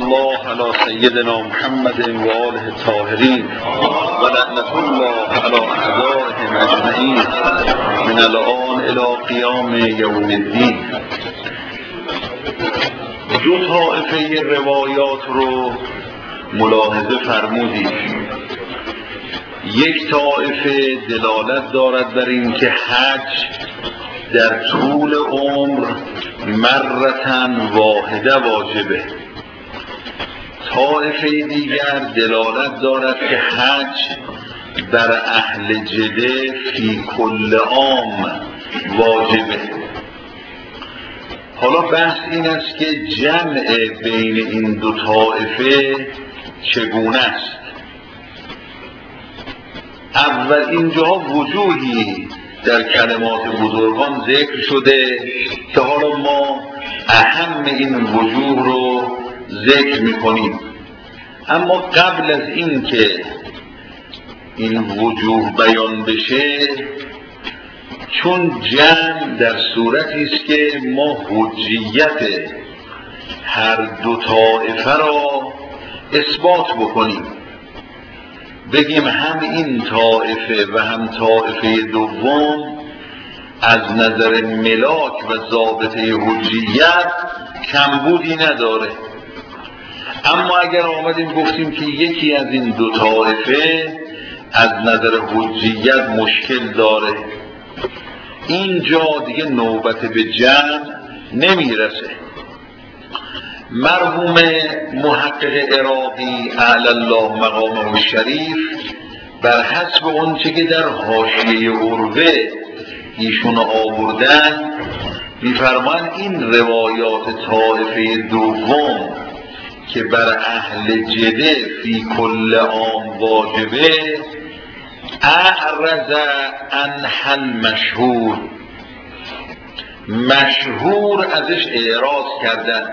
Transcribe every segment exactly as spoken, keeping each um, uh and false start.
الله علی سیدنا محمد و آله الطاهرین و لعنت الله علی اعدائهم اجمعین من الآن الی قیام یوم الدین. دو طایفه روایات رو ملاحظه فرمودید. یک طایفه دلالت دارد بر این که حج در طول عمر مرتن واحده واجبه. طایفه دیگر دلالت دارد که حج بر اهل جده فی کل عام واجبه. حالا بحث این است که جمع بین این دو طایفه چگونه است. اول اینجا وجوهی در کلمات بزرگان ذکر شده که حالا ما اهم این وجوه رو ذکر میکنیم. اما قبل از این که این وجوه بیان بشه، چون جمع در صورتی است که ما حجیت هر دو طایفه را اثبات بکنیم، بگیم هم این طایفه و هم طایفه دوم از نظر ملاک و ضابطه حجیت کمبودی نداره. اما اگر آمدیم گفتیم که یکی از این دو طایفه از نظر حجیت مشکل داره، اینجا دیگه نوبت به جمع نمیرسه. مرحوم محقق عراقی اعلی الله مقامه الشریف بر حسب اونچه که در حاشیه عروه ایشون آوردن میفرمان این روایات طایفه دوم که بر اهل جده فی کل عام واجبه اعرض عن حل مشهور، مشهور ازش اعراض کردن.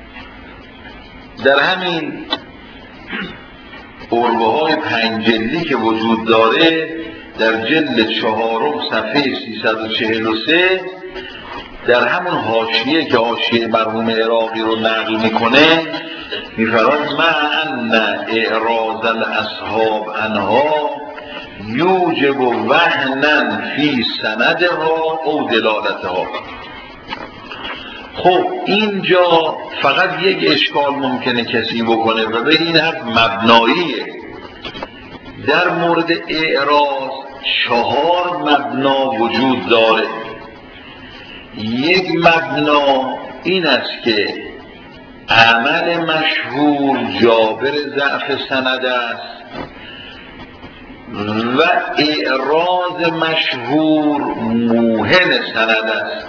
در همین عروه های پنج جلدی که وجود داره، در جلد چهارم صفحه سیصد و چهل و سه در همون حاشیه که حاشیه مرحوم عراقی رو نقل میکنه میفرماید مع ان اعراض الاصحاب عنها یوجب وهنا فی سندها او دلالتها. خب اینجا فقط یک اشکال ممکنه کسی بکنه و به این حرف مبناییه. در مورد اعراض چهار مبنا وجود داره. یک مبنا این است که عمل مشهور جابر ضعف سند است و اعراض مشهور موهن سند است.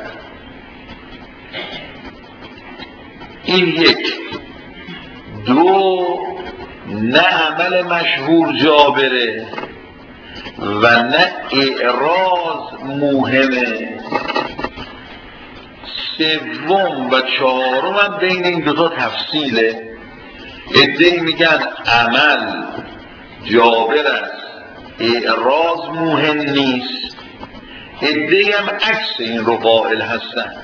این یک. دو، نه عمل مشهور جابره و نه اعراض موهمه. سوم و چهارم هم بین این دو تا تفصیله. عده‌ای میگن عمل جابر است، اعراض موهن نیست. عده‌ای هم عکس این رو قائل هستن.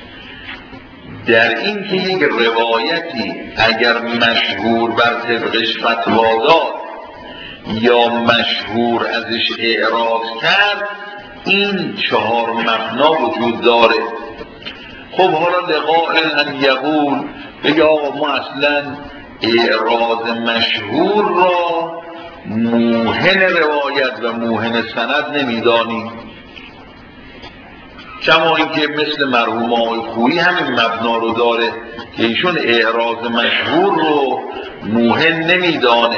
در این که یک روایتی اگر مشهور بر طبقش فتوا داد یا مشهور ازش اعراض کرد، این چهار مبنا وجود داره. خب حالا لقائل ان یقول بگه آقا ما اصلا اعراض مشهور را موهن روایت و موهن سند نمیدانیم، کما اینکه مثل مرحوم آقای خویی همین مبنا رو داره که ایشون اعراض مشهور رو موهن نمیدانه.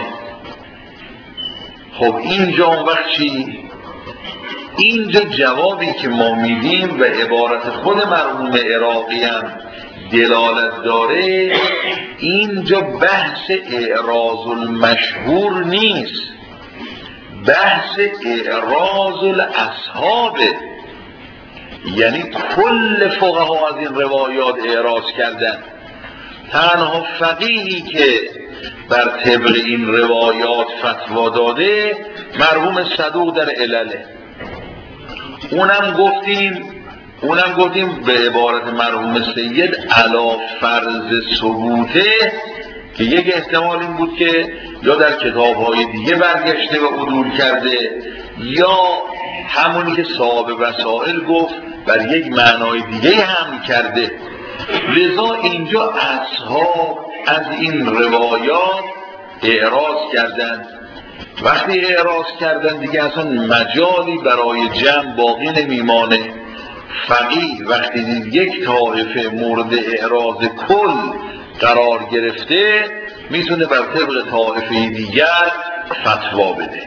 خب اینجا اون وقت چی؟ اینجا جوابی که ما میدیم و عبارت خود مرحوم عراقی هم دلالت داره، اینجا بحث اعراض المشهور نیست، بحث اعراض الاصحابه. یعنی کل فقها از این روایات اعراض کردن. تنها فقیهی که بر طبق این روایات فتوا داده مرحوم صدوق در علله. اونم گفتیم اونم گفتیم به عبارت مرحوم سید علا فرض ثبوته که یک احتمال این بود که یا در کتاب‌های دیگه برگشته و عدول کرده، یا همونی که صاحب وسائل گفت بر یک معنای دیگه هم کرده. لذا اینجا اصحاب از این روایات اعراض کردند. وقتی اعراض کردن دیگه اصلا مجالی برای جمع باقی نمیمانه. فقیه وقتی دید یک طایفه مورد اعراض کل قرار گرفته، میتونه بر طبق طایفه دیگر فتوا بده.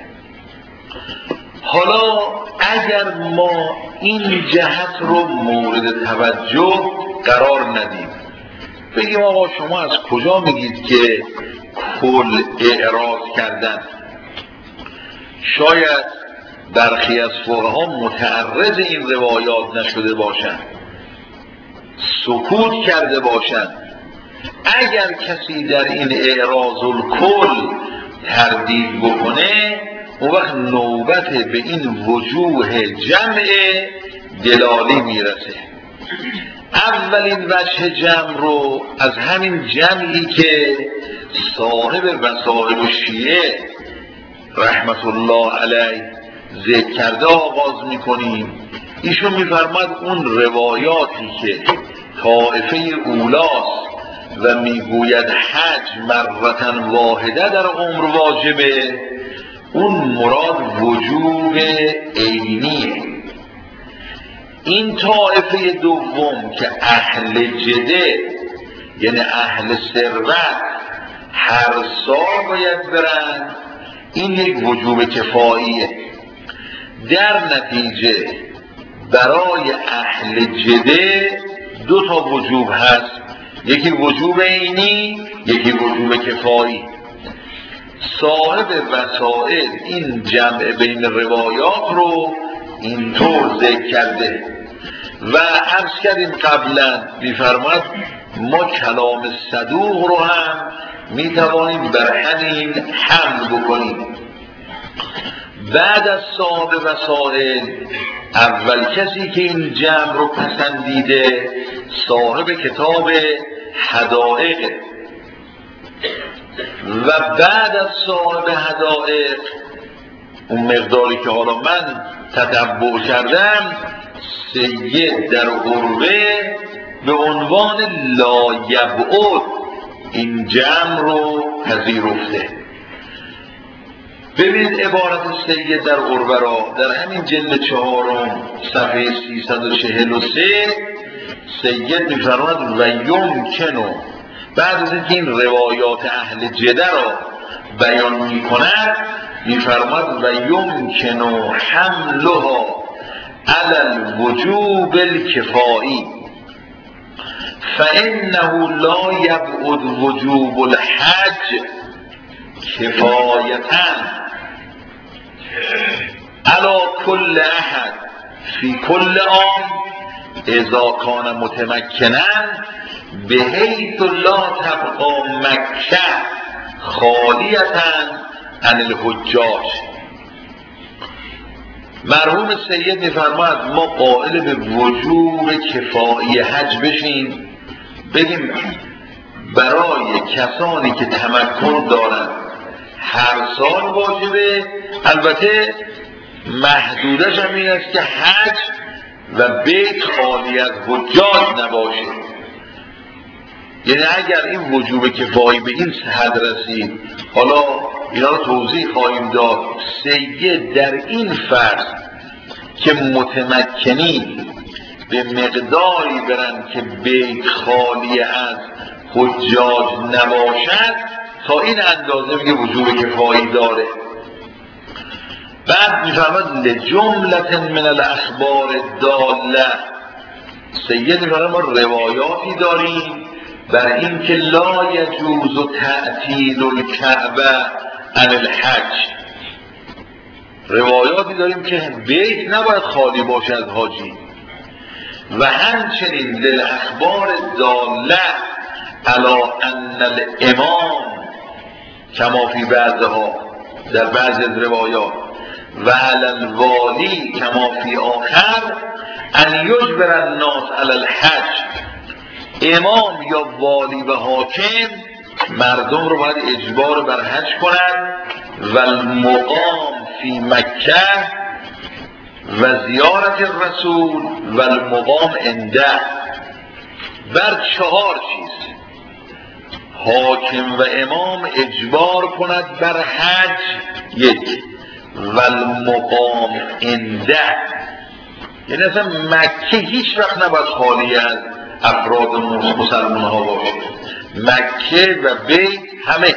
حالا اگر ما این جهت رو مورد توجه قرار ندیم، بگیم آقا شما از کجا میگید که کل اعراض کردن؟ شاید برخی از فقها متعرض این روایات نشده باشند، سکوت کرده باشند. اگر کسی در این اعراض الکل تردید بکنه، اون وقت نوبت به این وجوه جمع دلالی میرسه. اولین وجه جمع رو از همین جمعی که صاحب وسائل شیعه رحمت الله علیه ذکر کرده آغاز میکنیم. ایشون میفرماد اون روایاتی که طائفه اولاست و میگوید حج مرتن واحده در عمر واجبه، اون مراد وجوب عینیه. این طائفه دوم که اهل جده، یعنی اهل ثروت، هر سال باید برن، این یک وجوب کفاییه. در نتیجه برای اهل جده دو تا وجوب هست، یکی وجوب عینی، یکی وجوب کفایی. صاحب وسائل این جمع بین روایات رو اینطور ذکر کرده و عرض کردیم قبلا، میفرماد ما کلام صدوق رو هم میتوانیم بر همین حمل بکنیم. بعد از صاحب وسائل اول کسی که این جمع رو پسندیده صاحب کتاب حدائق و بعد از صاحب حدائق اون مقداری که حالا من تتبع کردم، سید در عروه به عنوان لا یبعد این جمع رو پذیرفته. ببینید عبارت سید در عروه را در همین جلد چهارم صفحه سیصد و چهل و سه سید می‌فرماید و یمکنو، بعد از اینکه این روایات اهل جده را بیان می‌کند می‌فرماید و یمکنو حملها علی الوجوب الکفایی فانه لا یبعد وجوب الحج کفایتا علی کل احد فی کل عام اذا کان متمکنا بحیث لا تبقى مکه خالیتا عن الحجاج. مرحوم سید میفرماید ما قائل به وجوب کفایی حج بشیم، بگیم برای کسانی که تمکن دارند هر سال واجبه، البته محدودش هم این است که حج و بیت خالی از حجاج نباشه. یعنی اگر این وجوب کفایی به این حد رسید، حالا اینا رو توضیح خواهیم داد، سید در این فرض که متمکنی به مقداری برن که بیت خالی از حجاج نباشد، تا این اندازه میگه وجوب کفایی داره. بعد میفرماد لجملة من الاخبار الداله، سید میفرماد ما روایاتی داریم بر این که لا یجوز تعطیل الکعبه عن الحج، روایاتی داریم که بیت نباید خالی باشه از حاجی. و همچنین للاخبار الداله علی ان الامام کما فی بعضها، در بعض روایات، و علی الوالی کما فی آخر ان یجبر الناس علی الحج، امام یا والی و حاکم مردم رو باید اجبار بر حج کنند و المقام فی مکه و زیارت الرسول و المقام عنده، بر چهار چیز حاکم و امام اجبار کند بر حج، یک، و المقام عنده، یعنی اصلا مکه هیچ وقت نباید خالی از افراد مسلمان ها باشه، مکه و بیت همه.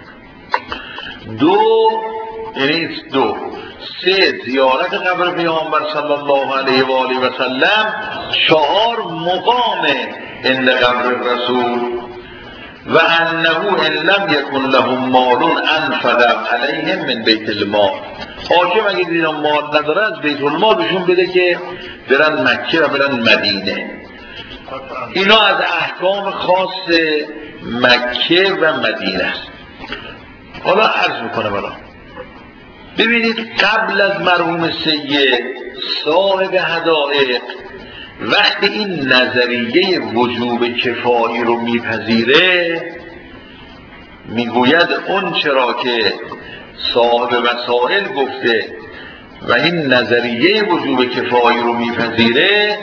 دو، یعنی دو سه زیارت قبر پیامبر صلی الله علیه و آله و سلم. چهار مقام عند قبر رسول و انه ان لم یکن لهم مال انفق علیهم من بیت المال. حاکم اگه دیدن مال نداره از بیت المال بهشون بده که برن مکه و برن مدینه. اینا از احکام خاص مکه و مدینه است. حالا عرض میکنم الان ببینید قبل از مرحوم سید صاحب حدائق وقتی این نظریه وجوب کفایی رو میپذیره میگوید اون چرا که صاحب وسائل گفته و این نظریه وجوب کفایی رو میپذیره،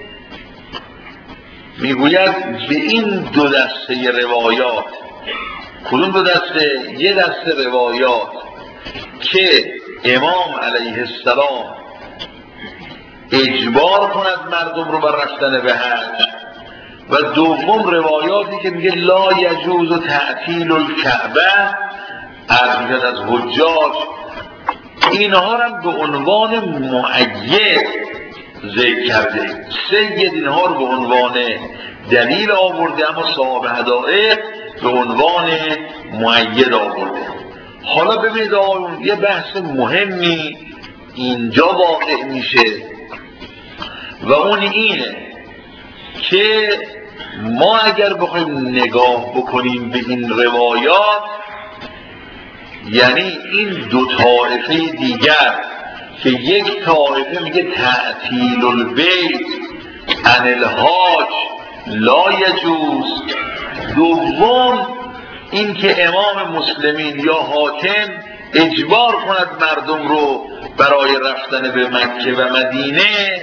میگوید به این دو دسته روایات. کدوم دو دسته؟ یه دسته روایات که امام علیه السلام اجبار کند مردم رو بر رفتن به حج، و دوم روایاتی که میگه لا یجوز تعطیل الکعبه ارجل از حجاج. اینها هم به عنوان مؤید ذکر کرده. سید اینها رو به عنوان دلیل آورده، اما صاحب حدائق به عنوان مؤید آورده. حالا ببینید آقایون یه بحث مهمی اینجا واقع میشه و اون اینه که ما اگر بخوایم نگاه بکنیم به این روایات، یعنی این دو طایفه دیگر که یک طایفه میگه تعطیل البیت عن الحاج لا یجوز، دوم این که امام مسلمین یا حاکم اجبار کند مردم رو برای رفتن به مکه و مدینه،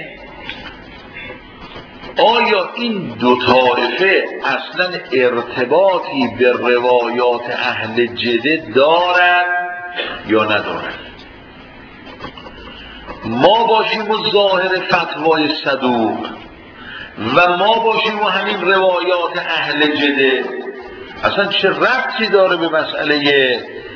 آیا این دو طایفه اصلا ارتباطی به روایات اهل جده دارد یا ندارد؟ ما باشیم و ظاهر فتوای صدوق و ما باشیم و همین روایات اهل جده، اصلا چه ربطی داره به مسئله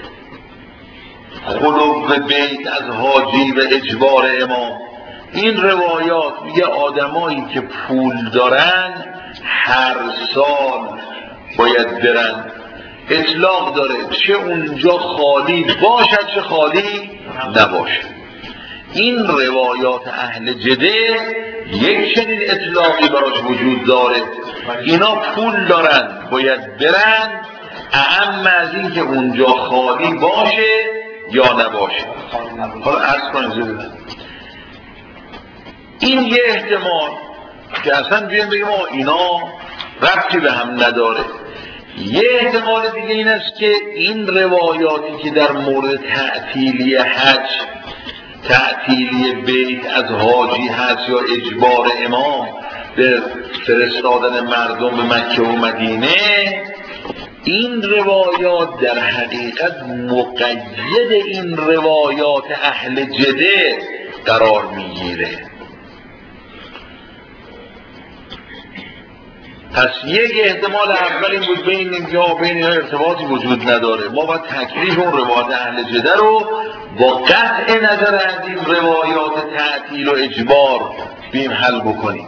خلو بیت از حاجی و اجبار امام؟ این روایات میگه آدمایی که پول دارن هر سال باید برن، اطلاق داره، چه اونجا خالی باشد چه خالی نباشد. این روایات اهل جده یک چنین اطلاقی براش وجود داره، اینا پول دارن باید برن، اعم از این که اونجا خالی باشه یا نباشه. حالا عرض کنیم این یه احتمال که اصلا بیایم بگیم اینا ربطی به هم نداره. یه احتمال دیگه این است که این روایاتی که در مورد تعطیلی حج، تعطیلی بیت از حاجی هست یا اجبار امام به فرستادن مردم به مکه و مدینه، این روایات در حقیقت مقید این روایات اهل جده قرار میگیره. پس یک احتمال اول این بود بین اینجا و بین اینها ارتباطی وجود نداره. ما باید تکلیف اون روایات اهل جده رو با قطع نظر از این روایات تعطیل و اجبار بیم حل بکنیم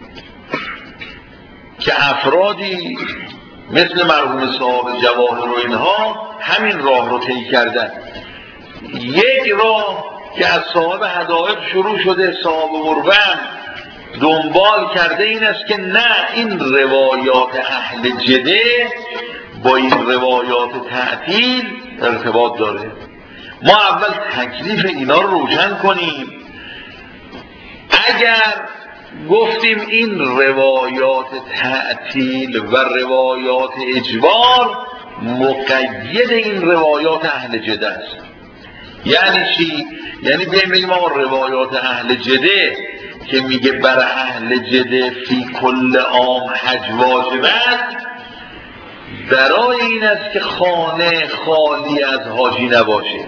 که افرادی مثل مرحوم صاحب جواهر و اینها همین راه رو طی کردن. یک راه که از صاحب حدائق شروع شده، صاحب مروان دنبال کرده این است که نه، این روایات اهل جده با این روایات تعطیل ارتباط داره. ما اول تکلیف اینا رو روشن کنیم. اگر گفتیم این روایات تعطیل و روایات اجبار مقید این روایات اهل جده است. یعنی چی؟ یعنی بگیم ما روایات اهل جده که میگه برای اهل جده فی کل عام حج واجب است، برای این است که خانه خالی از حاجی نباشه،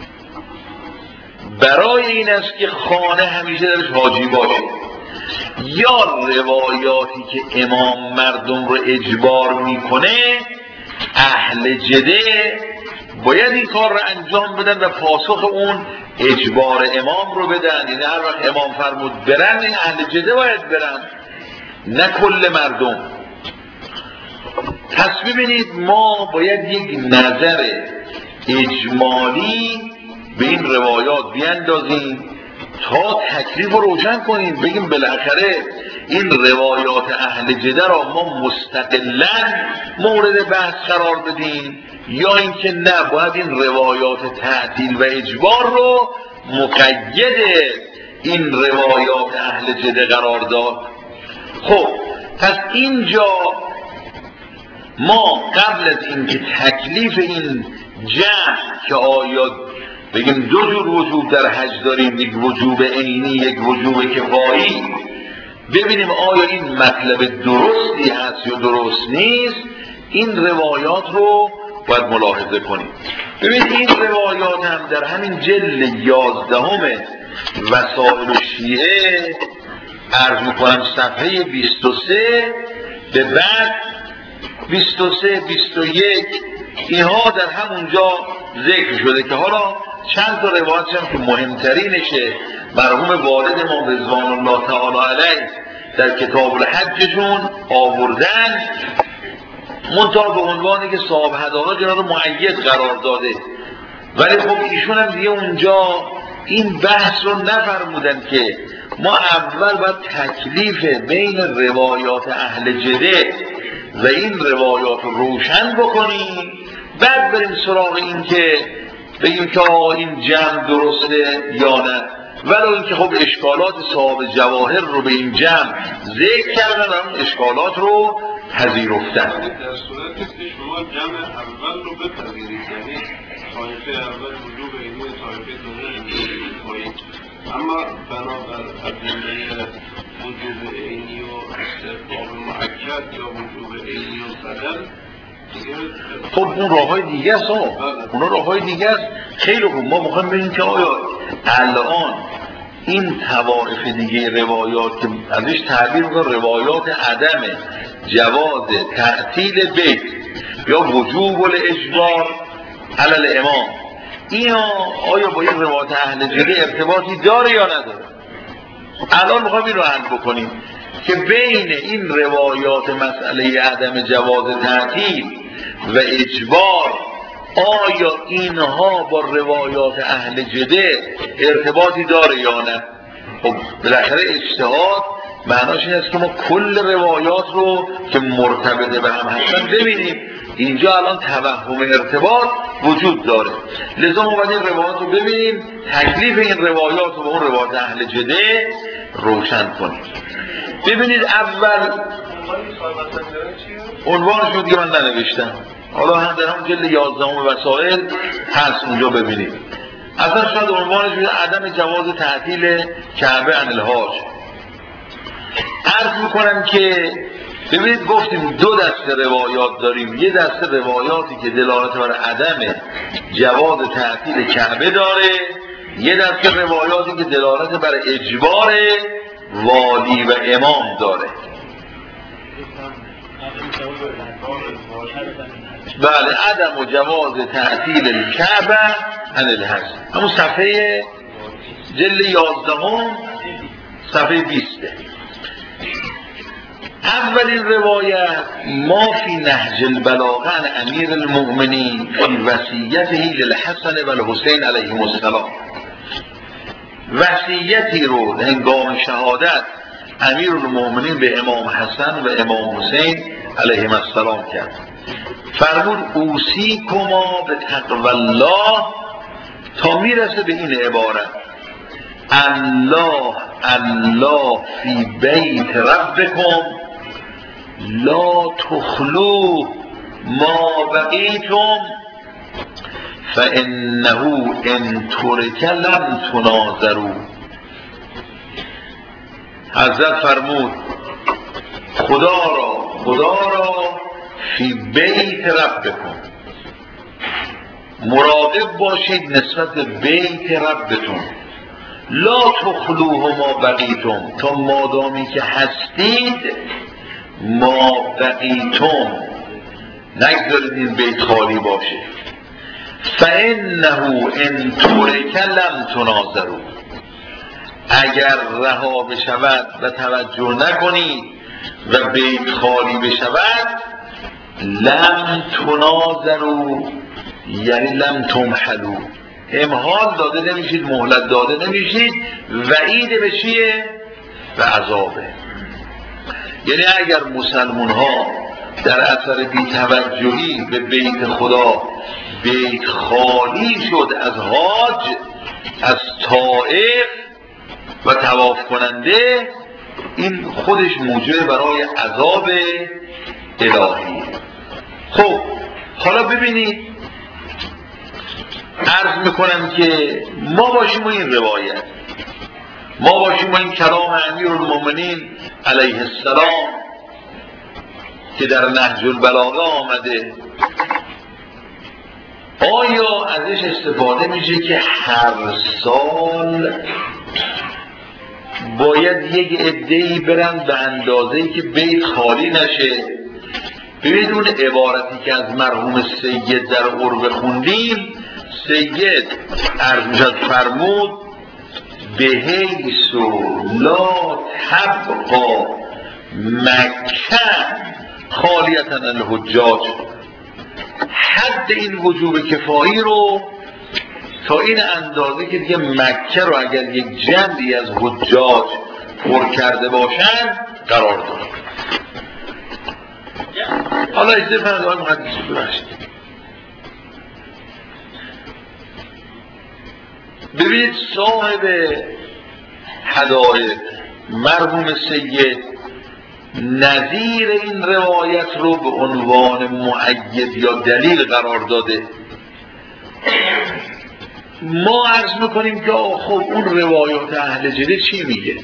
برای این است که خانه همیشه درش حاجی باشه. یا روایاتی که امام مردم رو اجبار میکنه، اهل جده باید این کار رو انجام بدن و پاسخ اون اجبار امام رو بدن. یعنی هر وقت امام فرمود برن، این اهل جده باید برن، نه کل مردم. پس ببینید ما باید یک نظر اجمالی به این روایات بیندازیم تا تکلیف رو روشن کنیم، بگیم بالاخره این روایات اهل جده را ما مستقلاً مورد بحث قرار بدیم یا اینکه نه باید این روایات تعدیل و اجبار رو مقید این روایات اهل جده قرار داد. خب پس اینجا ما قبل از اینکه تکلیف این جمع که آیا بگیم دو جور وجوب در حج داریم، یک وجوب عینی یک وجوب کفایی، ببینیم آیا این مطلب درستی هست یا درست نیست، این روایات رو باید ملاحظه کنیم. ببینید این روایات هم در همین جلد یازدهم وسائل الشیعه عرض میکنم صفحه بیست و سه به بعد بیست و سه بیست و یک اینها در همونجا ذکر شده که حالا چند تا روایت هم که مهمترینشه مرحوم والد ما رضوان الله تعالی علیه در کتاب الحجشون آوردن، منتها به عنوانی که صاحب هدانا جناب معید قرار داده، ولی خب ایشون هم دیگه اونجا این بحث رو نفرمودن که ما اول باید تکلیف بین روایات اهل جده و این روایات رو روشن بکنیم، بعد بریم سراغ این که بگیم که این جمع درسته یا نه. ولو اینکه خب اشکالات صاحب جواهر رو به این جمع ذکر کردن، هم اشکالات رو پذیرفتن. در صورتی که شما جمع اول رو بپذیرید، یعنی طایفه اول وجوب علمی، طایفه دوم وجوب کفایی، اما بنابر ادله وجوب عینی و استحباب مؤکد یا وجوب عینی و بدل، خب اون راه های دیگه است، اون راه های دیگه است. خیلی خوب، ما میخوایم ببینیم که آیا الان این طوائف دیگه روایات که ازش تعبیر میکنن روایات عدم جواز تعطیل بیت یا وجوب الاجبار علی الامام، اینا آیا با این روایات اهل جده ارتباطی داره یا نداره؟ الان میخوایم این رو حل بکنیم که بین این روایات مسئله عدم جواز تعطیل و اجبار آیا اینها با روایات اهل جده ارتباطی داره یا نه؟ خب بالاخره اجتهاد معناش این است که ما کل روایات رو که مرتبط به هم هستن ببینیم. اینجا الان توهم ارتباط وجود داره، لذا ما باید این روایات رو ببینیم، تکلیف این روایات رو به اون روایات اهل جده روشن کنیم. ببینید اول عنوانش رو دیگه من ننوشتم، حالا هم در هم جلد یازدهم وسائل هست اونجا ببینید. اصلا شاید عنوانش بوده عدم جواز تعطیل کعبه عن الحاج. عرض میکنم که ببینید گفتیم دو دسته روایات داریم، یه دسته روایاتی که دلالت بر عدم جواز تعطیل کعبه داره، یه دسته روایاتی که دلالت بر اجبار والی و امام داره. بله، عدم و جواز تعطیل الکعبه عن الحج، همون صفحه جلد یازدهم صفحه بیسته. اولین روایت ما فی نهج البلاغه عن امیر المؤمنین فی وصیته للحسن و الحسین علیهم السلام، وصیتی رو هنگام شهادت امیر المؤمنین به امام حسن و امام حسین علیهم السلام کرد. فرمود اوصیکما به تقوی الله تا میرسه به این عبارت الله الله فی بیت ربکم لا تخلو ما بقیتم فانه ان ترک لم تناظروا. حضرت فرمود خدا را خدا را فی بیت ربکم، مراقب باشید نسبت به بیت ربتون. لا تخلوه ما بقیتم، تا مادامی که هستید ما بقیتم نگذارید این بیت خالی باشه. فانه ان ترک لم تناظروا، اگر رها بشود و توجه نکنید و بیت خالی بشود، لم تناظروا یعنی لم تمحلوا، امحال داده نمیشید، مهلت داده نمیشید، وعید به چیه؟ به عذابه. یعنی اگر مسلمون ها در اثر بی‌توجهی به بیت خدا بیت خالی شد از حاج، از طائف و طواف کننده، این خودش موجب برای عذاب الهی. خب حالا ببینید، عرض میکنم که ما باشیم و این روایت، ما باشیم و این کلام امیرالمومنین علیه السلام که در نهج البلاغه آمده، آیا ازش استفاده میشه که هر سال باید یک عده‌ای برن به اندازه‌ای که بیت خالی نشه؟ ببینید اون عبارتی که از مرحوم سید در عرب خوندیم، سید عرض میشد فرمود بحیث لا تبقى مکه خالیتا الحجاج، حد این وجوب کفایی رو تا این اندازه که دیگه مکه رو اگر یک جمعی از حجاج پر کرده باشن قرار داد. حالا اجازه فرمایید آقای محدثی ببخشید، ببینید صاحب هدایق مرحوم سید نظیر این روایت رو به عنوان مؤید یا دلیل قرار داده. ما عرض میکنیم که خب اون روایات اهل جده چی میگه؟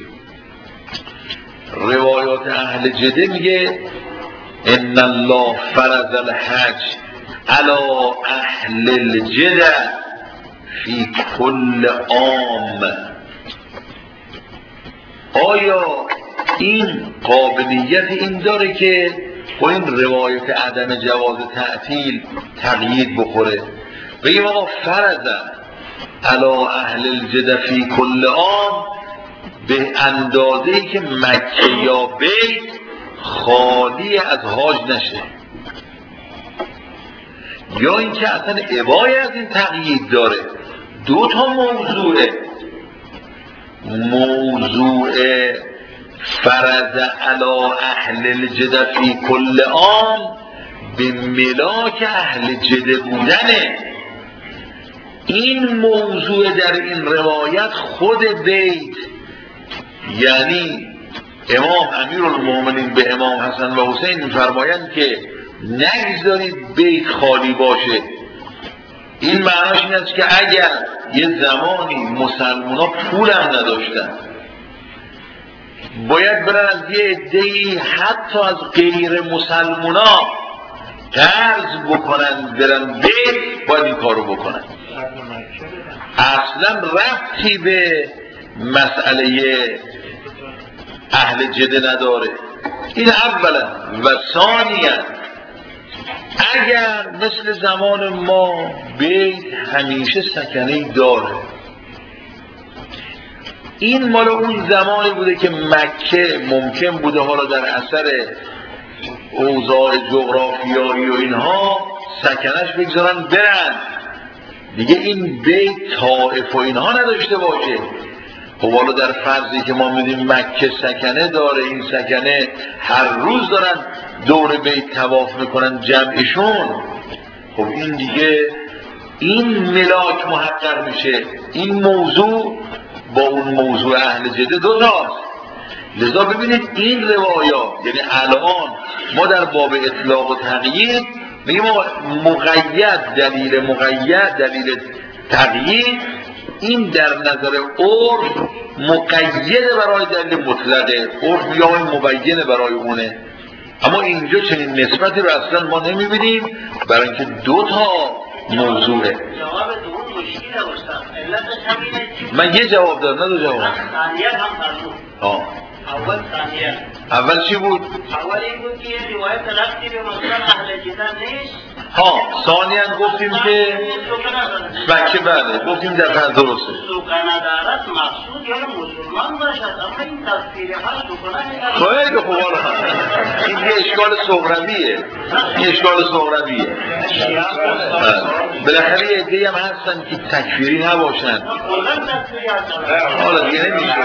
روایات اهل جده میگه ان الله فرض الحج علی اهل الجده فی کل عام. آیا این قابلیت این داره که با این روایت عدم جواز تعطیل تقیید بخوره؟ بگیم آقا فرض علی اهل الجده فی کل عام به اندازه‌ای که مکه یا بیت خالی از حاج نشه، یا اینکه اصلا ابایی از این تقیید داره. دو تا موضوعه، موضوع فرض علی اهل الجده فی کل عام به ملاک اهل جده بودنه. این موضوع در این روایت خود بیت، یعنی امام امیرالمومنین به امام حسن و حسین می‌فرمایند که نگذارید بیت خالی باشه. این معناش این است که اگر یه زمانی مسلمان‌ها پول هم نداشتن، باید برن از یه عده‌ای حتی از غیر مسلمان‌ها قرض بکنن برن بیت، باید این کارو بکنن. اصلا ربطی به مسئله اهل جده نداره. این اولا. و ثانیا اگر مثل زمان ما بیت همیشه سکنه‌ای داره، این مال اون زمانی بوده که مکه ممکن بوده حالا در اثر اوضاع جغرافیایی و اینها سکنش بگذارن برن دیگه، این بیت طائف و اینها نداشته باشه. خب حالا در فرضی که ما میدیم مکه سکنه داره، این سکنه هر روز دارن دور بیت طواف میکنن جمعشون، خب این دیگه این ملاک محقق میشه. این موضوع با اون موضوع اهل جده دو تاست. لذا ببینید این روایات، یعنی الان ما در باب اطلاق و تقیید میگیم مقید دلیل مقید دلیل تقیید این در نظر عرف مقیده برای دلیل مطلقه، عرف میگه این مبینه برای اونه. اما اینجا چنین نسبتی رو اصلا ما نمیبینیم برای اینکه دو تا موضوعه. جواب دوم مشکل استاد علتش همینه. من یه جواب دارم نه دو جواب. ثانیه هم فرمود. آه. اول ثانیه. اول چی بود؟ اول این بود که یه روایت رفتی به مثلا اهل جدن نیست. ها ثانیاً گفتیم که بچه بله گفتیم در فرد درسته سوکنه دارد مقصود یا مسلمان باشد اما این تفسیر ها سوکنه خیلی خوب این یه اشکال صغرویه این اشکال صغرویه بالاخره یه عده‌ای هم هستن که تکفیری نباشن حالا دیگه نمیشه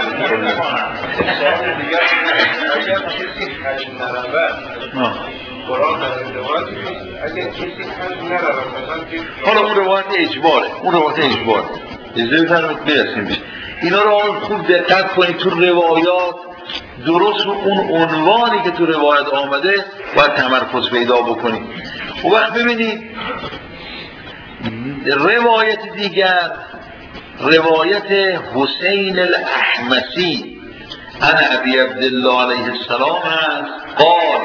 اگر کسی حج نرود قرآن در روایت اگر کسی حج نرود حالا اون روایت اجباره اون روایت اجباره اجازه بفرمایید برسیم بشه اینا رو خوب دقت کنید تو روایات درست رو اون عنوانی که تو روایت آمده باید تمرکز پیدا بکنید. و وقت ببینید روایت دیگر روایت حسین الاحمسی عن ابی عبدالله علیه السلام هست قال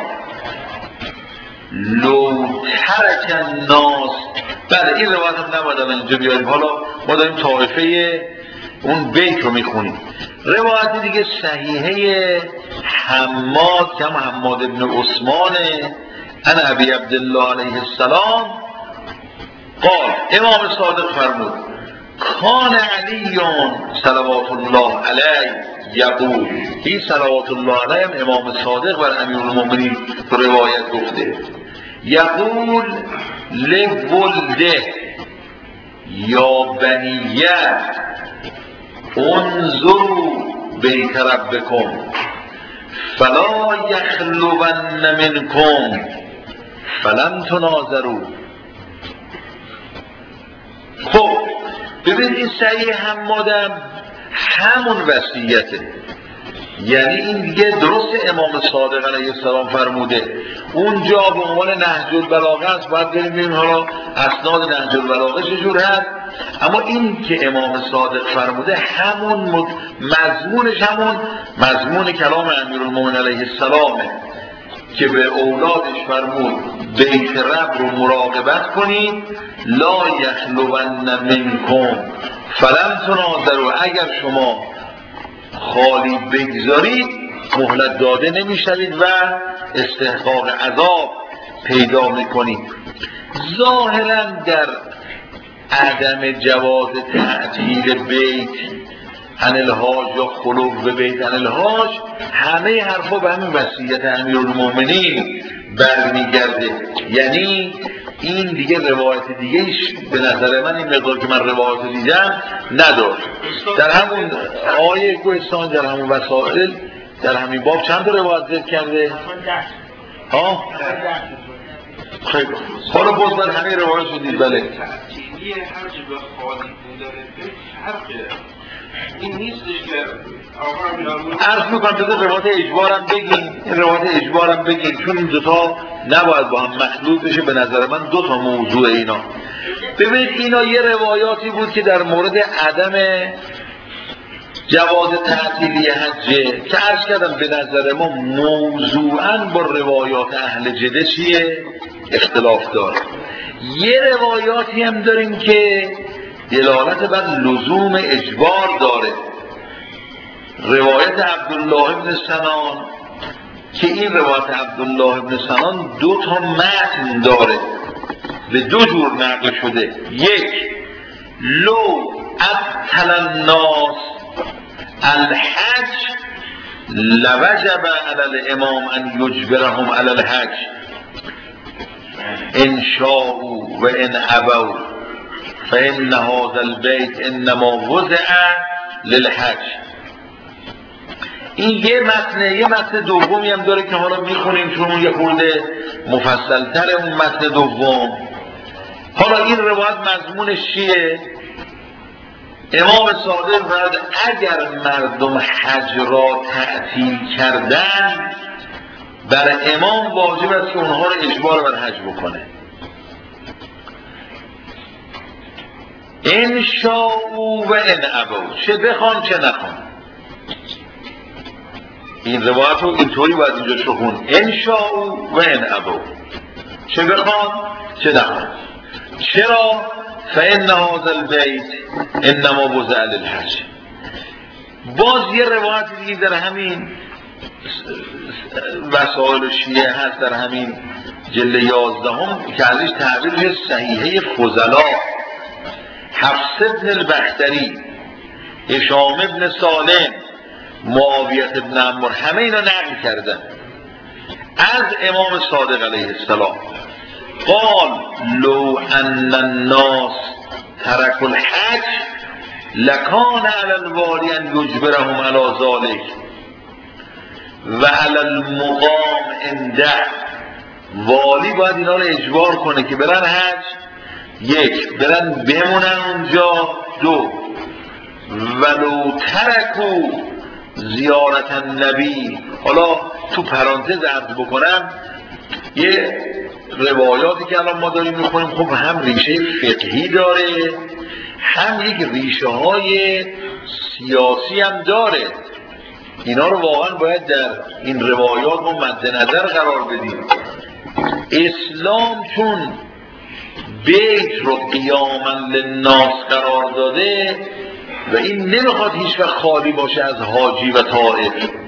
لو ترک الناس. بله این روایت هم نباید اینجا بیاریم، حالا ما داریم طایفه اون بیت رو میخونیم. روایت دیگه صحیحه حماد که هم حماد ابن عثمانه عن ابی عبدالله علیه السلام قال امام صادق فرمود کان علیون صلوات الله علیه یقول این صلوات الله علیه هم امام صادق و امیرالمومنین تو روایت گفته یقول لولده یا بنیه انظروا بیت ربکم فلا یخلون منکم فلن تناظروا. خب ببین این صحیح حمادم همون وصیته، یعنی این دیگه درست امام صادق علیه السلام فرموده اونجا به عنوان نهج البلاغه است، باید بریم ببینیم حالا اسناد نهج البلاغه چجور هست، اما این که امام صادق فرموده همون مضمونش همون مضمون کلام امیرالمومنین علیه السلامه که به اولادش فرمود بیت رب رو مراقبت کنید لا یخلون منکم فلن تناظروا، اگر شما خالی بگذارید مهلت داده نمیشوید و استحقاق عذاب پیدا میکنید. ظاهرا در عدم جواز تعطیل بیت عن الحاج یا خلوف به بیت عن الحاج همه حرفا به همین وصیت امیرالمومنین برمیگرده، یعنی این دیگه روایت دیگه به نظر من این مقدار که من روایت دیدم نداشت. در همون آیه کوهستان در همون وسائل در همین باب چند روایت ذکر کرده؟ ها؟ خیلی حالا باز من همین روایت شدید. بله تعطیلی حج به خالی بودن بیت فرقه این نیستش که عرض میکنم بذار روایت اجبارم بگین این روایت اجبارم بگین چون این دوتا نباید با هم مخلوط بشه. به نظر من دوتا موضوع اینا. ببینید اینا یه روایاتی بود که در مورد عدم جواز تعطیلی حجه که عرض کردم به نظر ما موضوعاً با روایات اهل جده چیه؟ اختلاف داره. یه روایاتی هم داریم که دلالت بر لزوم اجبار داره، روایت عبدالله ابن سنان که این روایت عبدالله ابن سنان دو تا متن داره به دو جور نقل شده. یک لو ابطل الناس الحج لوجب علی الامام ان یجبرهم علی الحج ان شاءوا و ان ابوا فان هذا البيت انما وضع للحج. این یه متنه. یه متن دومی هم داره که حالا میخونیم چون اون یه خورده مفصل‌تر اون متن دوم. حالا این روایت مضمونش چیه؟ امام صادق فرمود اگر مردم حج را تعطیل کردن بر امام واجب است که اونها رو اجبار بر حج بکنه. ان شاءوا و ان ابوا، چه بخوان چه نخوان. این روایت رو اینطوری باید اینجا شخون، ان شاءوا و ان ابوا، چه بخوان چه نخوان. چرا؟ فان هذا البیت انما وضع للحج. باز یه روایت دیگه در همین وسائل شیعه هست، در همین جلد یازدهم که ازش تعبیر میشه صحیحه فضلا. حفص ابن البختری، هشام ابن سالم، معاویت ابن عمرو، همه اینا نقل کردن از امام صادق علیه السلام. قال لو ان الناس تركوا الحج لکان علی الوالی ان یجبرهم علی ذلک و علی المقام عنده. والی باید اینا رو اجبار کنه که برن حج، یک برن بمونن اونجا، دو ولو ترکو زیارت النبی. حالا تو پرانتز عرض بکنم یه روایاتی که الان ما داریم میکنیم خب هم ریشه فقهی داره هم یک ریشه های سیاسی هم داره. اینا رو واقعا باید در این روایات ما مد نظر قرار بدیم. اسلام چون بیت رو قیاما للناس قرار داده و این نمیخواد هیچ وقت خالی باشه از حاجی و طائف،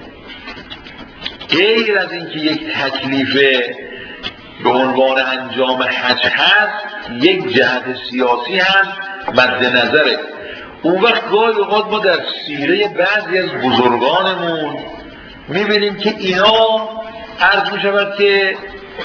غیر از اینکه یک تکلیف به عنوان انجام حج هست یک جهت سیاسی هم مد نظره. اون وقت گاهی اوقات ما در سیره بعضی از بزرگانمون میبینیم که اینا عرض میشود که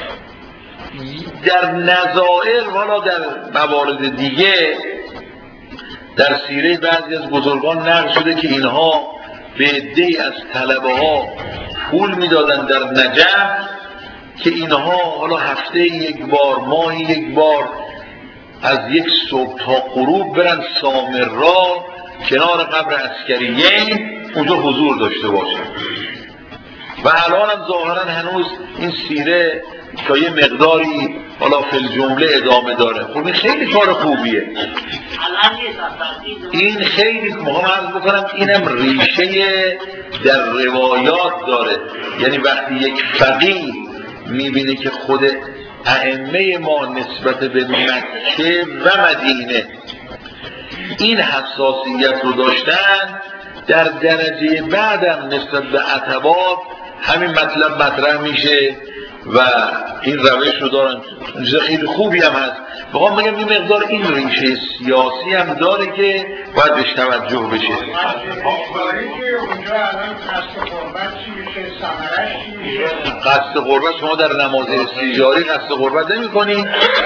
در نظائر والا در موارد دیگه در سیره بعضی از بزرگان نقل شده که اینها به عده‌ای از طلبه ها پول میدادن در نجف که اینها حالا هفته یک بار ماهی یک بار از یک صبح تا غروب برن سامرا کنار قبر عسکریین اونجا حضور داشته باشن. و الان هم ظاهرا هنوز این سیره تا یه مقداری حالا فی الجمله ادامه داره. خب این خیلی کار خوبیه، این خیلی مهم عرض بکنم اینم ریشه در روایات داره. یعنی وقتی یک فقیه میبینه که خود ائمه ما نسبت به مکه و مدینه این حساسیت رو داشتن، در درجه بعدم نسبت به عتبات همین مطلب مطرح میشه و این روش رو دارن. چیز خیلی خوبی هم هست. بخوام بگم این مقدار این ریشه سیاسی هم داره که باید بهش توجه بشه. قصد قربت شما در نماز استیجاری قصد قربت نمی کنی؟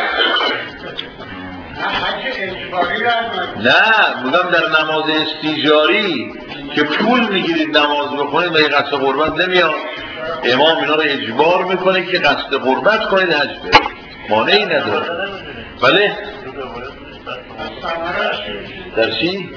نه میگم در نماز استیجاری که پول میگیرید نماز بخونید و قصد قربت نمیاد. امام اینا رو اجبار میکنه که قصد قربت کنید حج برید، مانعی نداره. بله در چی؟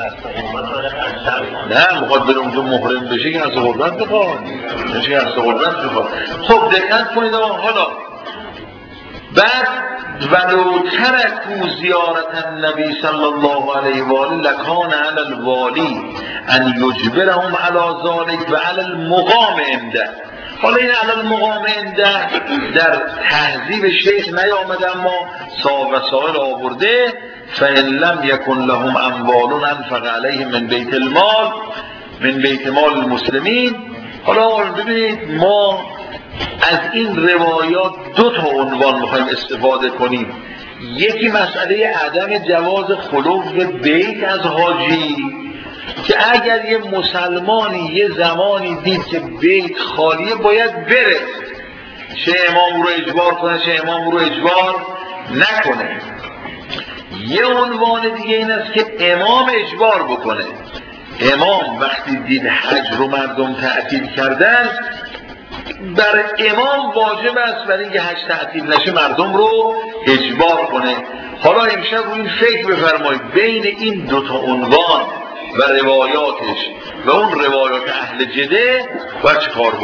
نه مخواد بره اونجا محرم بشه که قصد قربت بخواد، نشه قصد قربت بخواد. خب دقت کنید حالا بعد ولو ترکوا زیارت النبی صلی الله علیه و آله لکان علی الوالی ان یجبرهم علی ذلک و علی المقام عنده. حالا این علی المقام عنده در تهذیب شیخ نیامده اما صاحب وسائل آورده فإن لم یکن لهم اموال انفق علیهم من بیت المال من بیت مال المسلمین. حالا ببینید ما از این روایات دو تا عنوان میخوایم استفاده کنیم. یکی مسئله عدم جواز خلو بیت از حاجی که اگر یه مسلمانی یه زمانی دید که بیت خالیه باید بره، چه امام رو اجبار کنه چه امام رو اجبار نکنه. یه عنوان دیگه این است که امام اجبار بکنه. امام وقتی دید حج رو مردم تعطیل کردن بر امام واجب است برای اینکه حج تعطیل نشه مردم رو اجبار کنه. حالا امشب رو این فکر بفرمایید بین این دوتا عنوان و روایاتش و اون روایات اهل جده باید چه کار